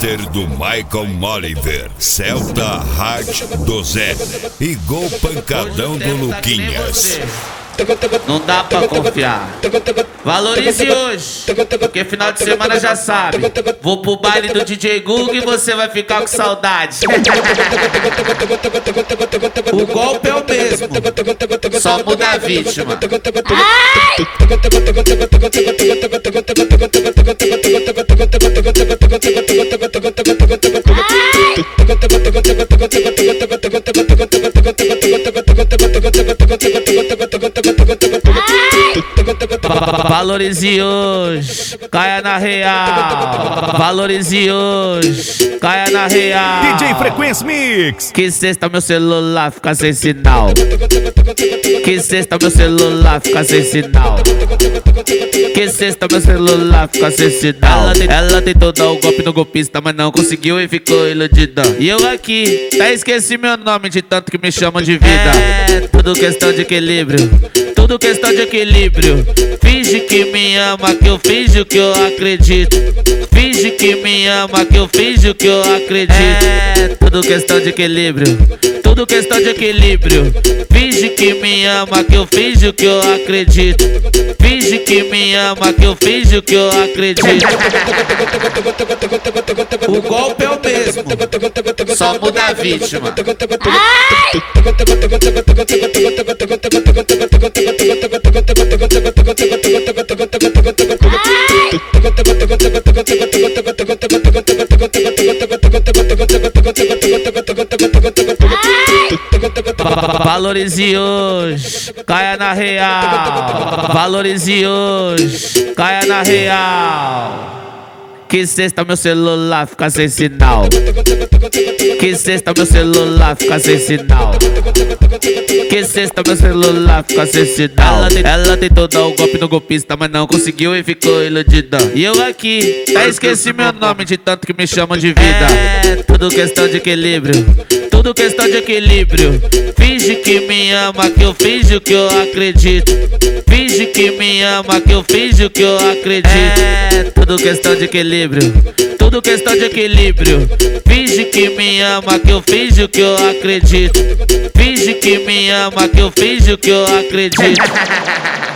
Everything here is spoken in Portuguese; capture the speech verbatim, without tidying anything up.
Master do Michael Oliver, Celta Hard do Zé e Gol Pancadão do Luquinhas. Não dá pra confiar. Valorize hoje, porque final de semana já sabe. Vou pro baile do D J Gug e você vai ficar com saudade. O golpe é o mesmo, só muda a vítima. Valorize hoje, caia na real. Valorize hoje, caia na real. D J Frequência Mix. Que sexta meu celular fica sem sinal. Que sexta meu celular fica sem sinal. Que sexta meu celular fica sem sinal. Ela, tem, ela tentou dar o golpe no golpista, mas não conseguiu e ficou iludida. E eu aqui, até esqueci meu nome de tanto que me chamam de vida. É tudo questão de equilíbrio, tudo questão de equilíbrio. Finge que me ama, que eu finjo que eu acredito. Finge que me ama, que eu finjo que eu acredito. É tudo questão de equilíbrio, tudo questão de equilíbrio. Finge que me ama, que eu finjo que eu acredito. Finge que me ama, que eu finjo que eu acredito. O golpe é o mesmo, só muda a vítima. Valorize hoje, caia na real. Valorize hoje, caia na real. Que sexta meu celular fica sem sinal. Que sexta meu celular fica sem sinal. Que sexta meu celular fica sem sinal. Ela, ela tentou dar o golpe no golpista, mas não conseguiu e ficou iludida. E eu aqui, até esqueci meu nome de tanto que me chamam de vida. É tudo questão de equilíbrio, tudo questão de equilíbrio. Finge que me ama, que eu finjo que eu acredito. Finge que me ama, que eu finjo que eu acredito. É tudo questão de equilíbrio, tudo questão de equilíbrio. Finge que me ama, que eu finjo que eu acredito. Finge que me ama, que eu finjo que eu acredito.